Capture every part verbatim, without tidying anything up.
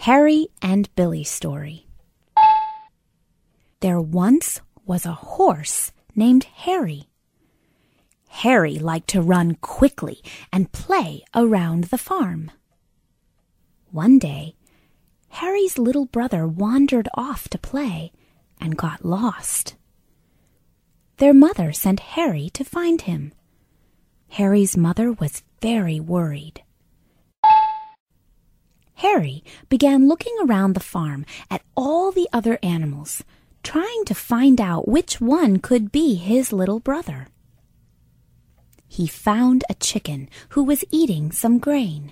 Harry and Billy Story. There once was a horse named Harry. Harry liked to run quickly and play around the farm. One day, Harry's little brother wandered off to play and got lost. Their mother sent Harry to find him. Harry's mother was very worried. Harry began looking around the farm at all the other animals, trying to find out which one could be his little brother. He found a chicken who was eating some grain.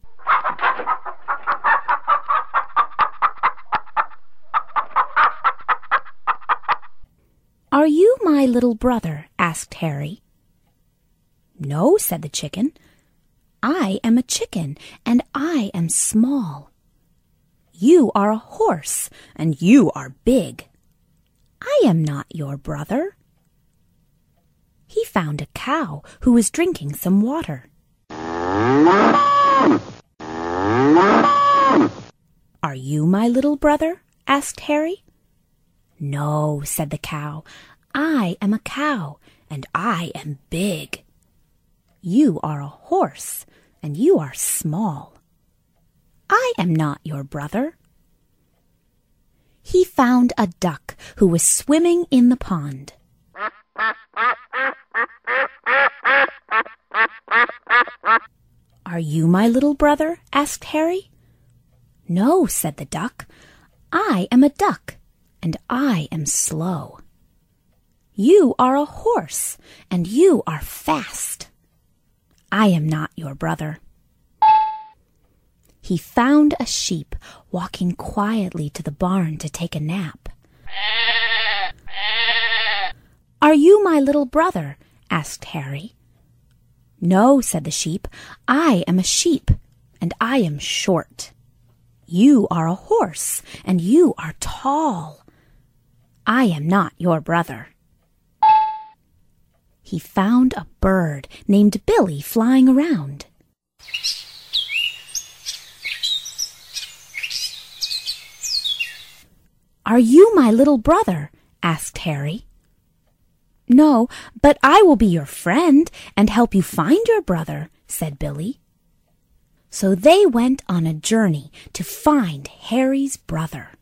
"Are you my little brother?" asked Harry. "No," said the chicken. "I am a chicken, and I am small. You are a horse, and you are big. I am not your brother." He found a cow who was drinking some water. "Are you my little brother?" asked Harry. "No," said the cow. "I am a cow, and I am big. You are a horse, and you are small. I am not your brother." He found a duck who was swimming in the pond. "Are you my little brother?" asked Harry. "No," said the duck. "I am a duck, and I am slow. You are a horse, and you are fast. I am not your brother." He found a sheep walking quietly to the barn to take a nap. "Are you my little brother?" asked Harry. "No," said the sheep. "I am a sheep, and I am short. You are a horse, and you are tall. I am not your brother." He found a bird named Billy flying around. "Are you my little brother?" asked Harry. "No, but I will be your friend and help you find your brother," said Billy. So they went on a journey to find Harry's brother.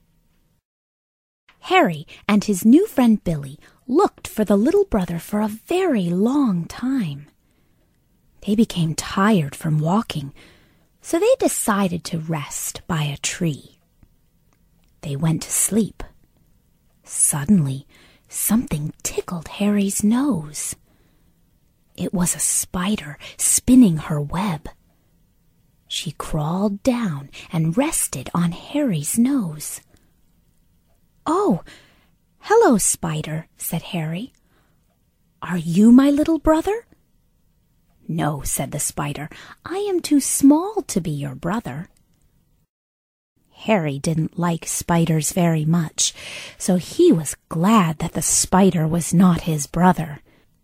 Harry and his new friend Billy looked for the little brother for a very long time. They became tired from walking, so they decided to rest by a tree. They went to sleep. Suddenly, something tickled Harry's nose. It was a spider spinning her web. She crawled down and rested on Harry's nose. "Oh, hello, spider," said Harry. "Are you my little brother?" "No," said the spider. "I am too small to be your brother." Harry didn't like spiders very much, so he was glad that the spider was not his brother.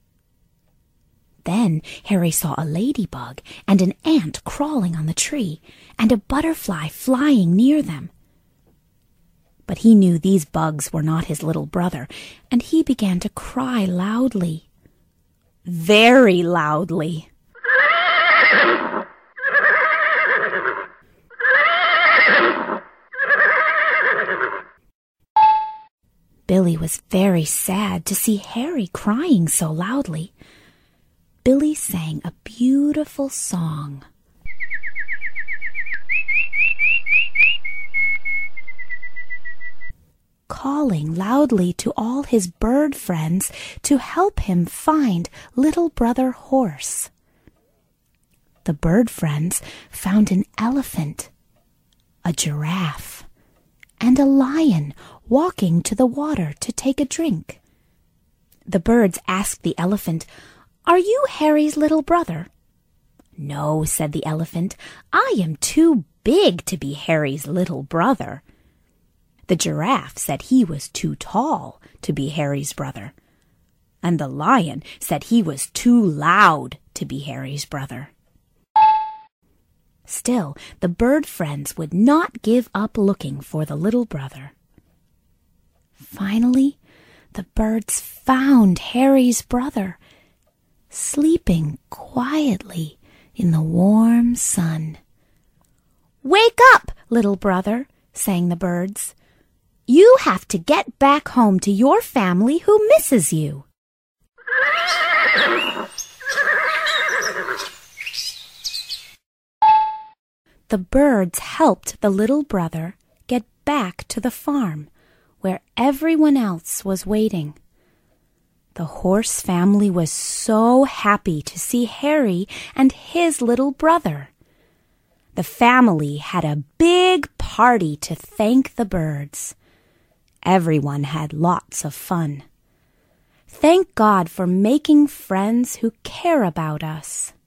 Then Harry saw a ladybug and an ant crawling on the tree, and a butterfly flying near them. But he knew these bugs were not his little brother, and he began to cry loudly. Very loudly. Billy was very sad to see Harry crying so loudly. Billy sang a beautiful song. Calling loudly to all his bird friends to help him find little brother Horse. The bird friends found an elephant, a giraffe, and a lion walking to the water to take a drink. The birds asked the elephant, "Are you Harry's little brother?" "No," said the elephant. "I am too big to be Harry's little brother." The giraffe said he was too tall to be Harry's brother. And the lion said he was too loud to be Harry's brother. Still, the bird friends would not give up looking for the little brother. Finally, the birds found Harry's brother, sleeping quietly in the warm sun. "Wake up, little brother," sang the birds. "You have to get back home to your family who misses you." The birds helped the little brother get back to the farm, where everyone else was waiting. The horse family was so happy to see Harry and his little brother. The family had a big party to thank the birds. Everyone had lots of fun. Thank God for making friends who care about us.